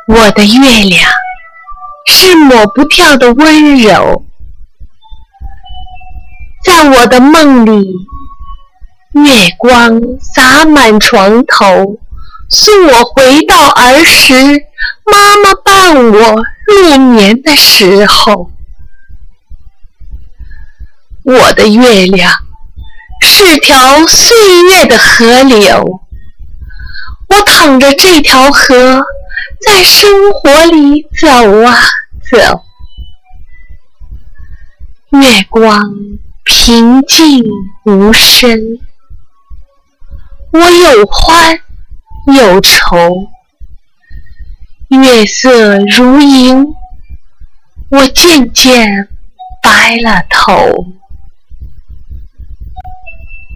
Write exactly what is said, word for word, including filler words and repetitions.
我的月亮是抹不掉的温柔，在我的梦里，月光洒满床头，送我回到儿时妈妈伴我入眠的时候。我的月亮是条岁月的河流，我淌着这条河在生活里走啊走。月光平静无声，我有欢有愁，月色如银，我渐渐白了头。